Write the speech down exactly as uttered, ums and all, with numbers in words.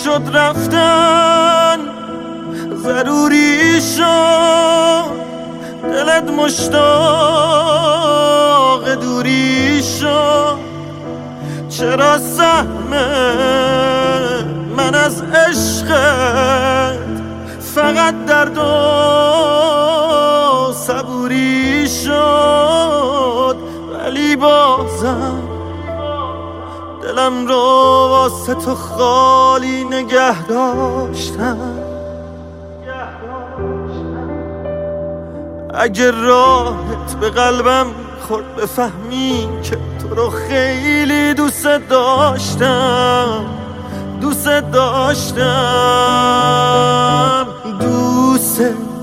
شد رفتن ضروری شد، دلت مشتاق دوری شد. چرا سهمه من از عشقت فقط درد و صبوری شد، ولی بازم دلم رو واسه تو خالی نگه داشتم. اگه راحت به قلبم خورد بفهمی که تو رو خیلی دوست داشتم، دوست داشتم، دوست